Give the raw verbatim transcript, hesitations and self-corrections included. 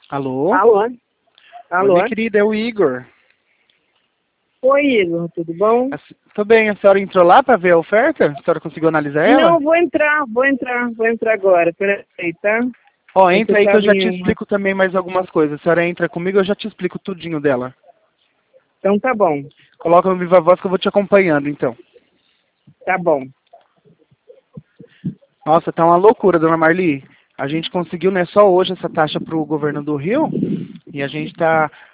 Alô? Alô? Alô? Oi, minha querida, é o Igor. Oi, Igor, tudo bom? Tô bem, a senhora entrou lá para ver a oferta? A senhora conseguiu analisar ela? Não, vou entrar, vou entrar, vou entrar agora. Peraí, tá? Ó, Você entra aí que eu sabe já te uma... explico também mais algumas coisas. A senhora entra comigo, eu já te explico tudinho dela. Então tá bom, Coloca no Viva Voz que eu vou te acompanhando, então. tá bom. Nossa, tá uma loucura, dona Marli. A gente conseguiu, né, só hoje essa taxa para o governo do Rio. E a gente tá